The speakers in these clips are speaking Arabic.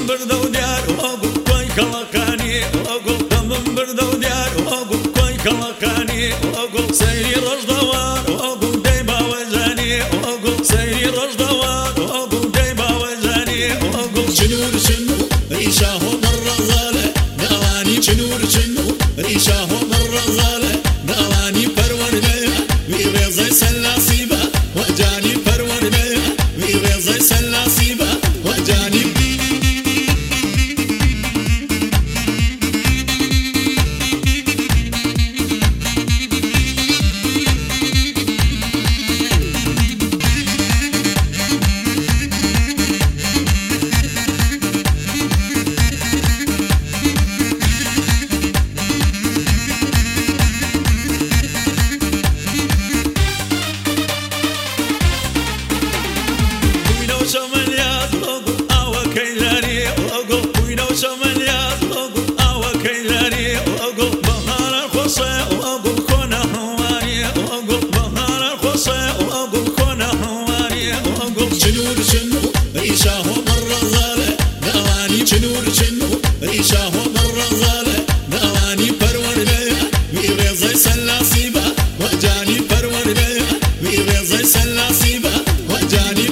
من برد و دیار وەگوڵ کۆی کەڵەکانی وەگوڵ دەمم بردە و دیار وەگوڵ کۆی کەڵەکانی وەگوڵ سەیری ڕۆژدەوار وەگوڵ دەی باوەجانی وەگوڵ سەیری ڕۆژدەوار وەگوڵ دەی باوەجانی وەگوڵ چنور چنو ریشا هۆ بەڕەزالە ناوانی چنور چنو ریشا هۆ بەڕەزالە ناوانی پەروەردەیە وی ڕێزەی سەلاسی بە وەجانی پەروەردەیە وی ڕێزەی سەلاسی بە وەجانی چنور چنو ریشا هۆ بەڕەزالە ناوانی چنور چنو ریشا هۆ بەڕەزالە ناوانی پەروەردەیە وی ڕێزەی سەلاسی بە وەجانی پەروەردەیە وی ڕێزەی سەلاسی بە وەجانی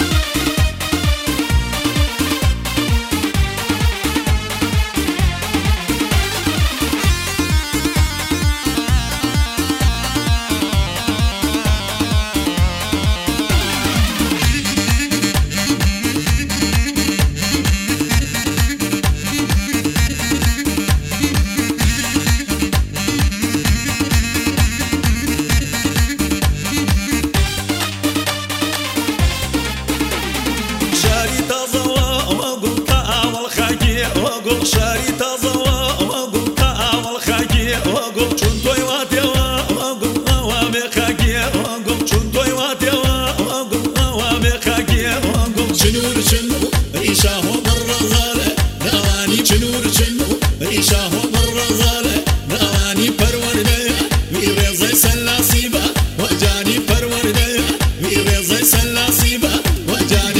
شاری تازەوە وەگوڵ تا ئاوەڵ خاکیە وەگوڵ چون تۆی واتێوە وەگوڵ ئەوا بێ خاکیە وەگوڵ چون تۆی واتێوە وەگوڵ ئەوا بێ خاکیە وەگوڵ چنور چنو ریشا هۆ بەڕەزالە ناوانی چنور چنو ریشا هۆ بەڕەزالە ناوانی پەروەردەیە وی ڕێزەی سەلاسی بە وەجانی پەروەردەیە وی ڕێزەی سەلاسی بە وەجانی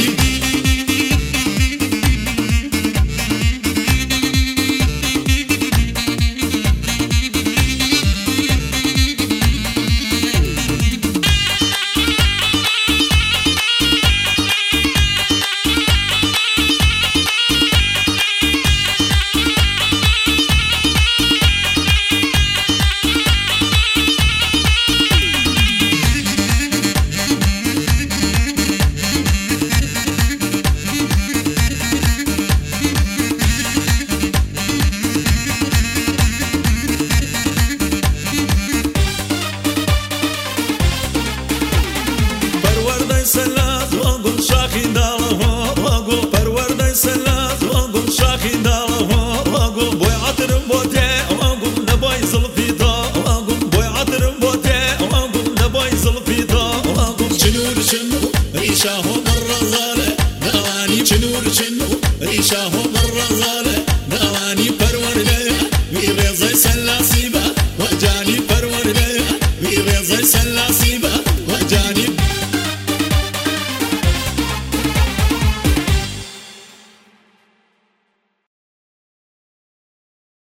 سەلاز وەگوڵ شاخی داڵەوە وەگوڵ پەروەردەی سەلاز وەگوڵ شاخی داڵەوە وەگوڵ بۆی عەترم بۆ تێ وەگوڵ لە بۆی زڵفی تۆ وەگوڵ بۆی عەترم بۆ تێ وەگوڵ لە بۆی زڵفی تۆ وەگوڵ چنور چنو ریشا هۆ بەڕەزالە ناوانی چنور چنو ریشا هۆ بەڕەزالە ناوانی پەروەردەیە وی ڕێزەی سەلاسی بە وەجانی پەروەردەیە وی ڕێزەی سەلاسی بە وەجانی